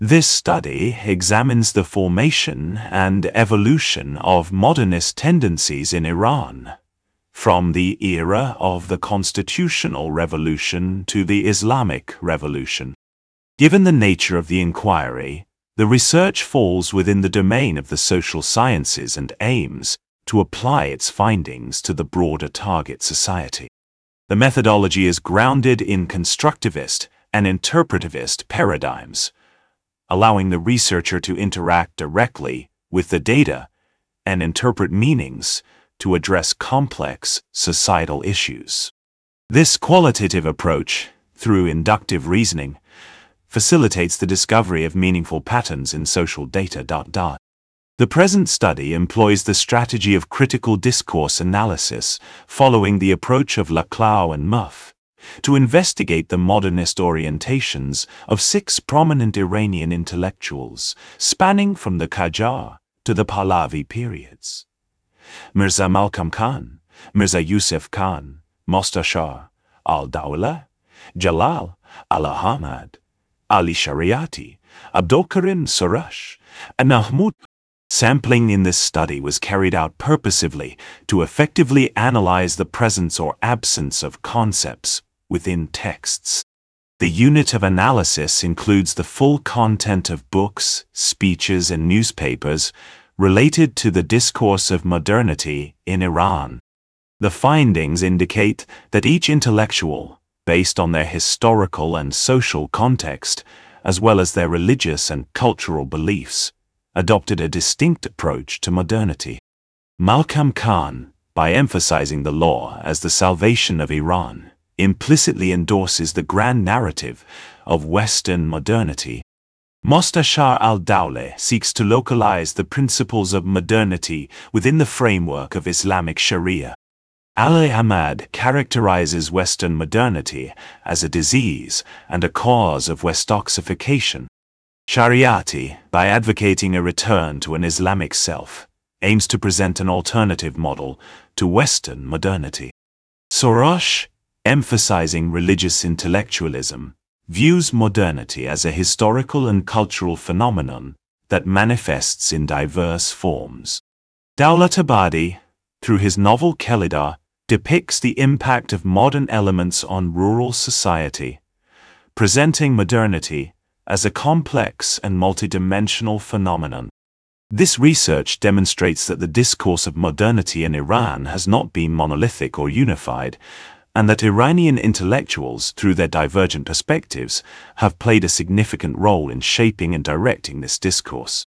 This study examines the formation and evolution of modernist tendencies in Iran, from the era of the Constitutional Revolution to the Islamic Revolution. Given the nature of the inquiry, the research falls within the domain of the social sciences and aims to apply its findings to the broader target society. The methodology is grounded in constructivist and interpretivist paradigms, allowing the researcher to interact directly with the data and interpret meanings to address complex societal issues. This qualitative approach, through inductive reasoning, facilitates the discovery of meaningful patterns in social data. The present study employs the strategy of critical discourse analysis, following the approach of Laclau and Muff, to investigate the modernist orientations of 6 prominent Iranian intellectuals, spanning from the Qajar to the Pahlavi periods. Mirza Malkam Khan, Mirza Yusuf Khan, Mostashar al-Dawla, Jalal al-Ahmad, Ali Shariati, Abdolkarim Sorash, and Mahmud. Sampling in this study was carried out purposively to effectively analyze the presence or absence of concepts within texts. The unit of analysis includes the full content of books, speeches, and newspapers related to the discourse of modernity in Iran. The findings indicate that each intellectual, based on their historical and social context, as well as their religious and cultural beliefs, adopted a distinct approach to modernity. Malkam Khan, by emphasizing the law as the salvation of Iran, implicitly endorses the grand narrative of Western modernity. Mostashar al-Dawla seeks to localize the principles of modernity within the framework of Islamic Sharia. Ali Ahmad characterizes Western modernity as a disease and a cause of Westoxification. Shariati, by advocating a return to an Islamic self, aims to present an alternative model to Western modernity. Sorash, emphasizing religious intellectualism, views modernity as a historical and cultural phenomenon that manifests in diverse forms. Dawlatabadi, through his novel Kelida, depicts the impact of modern elements on rural society, presenting modernity as a complex and multidimensional phenomenon. This research demonstrates that the discourse of modernity in Iran has not been monolithic or unified, and that Iranian intellectuals, through their divergent perspectives, have played a significant role in shaping and directing this discourse.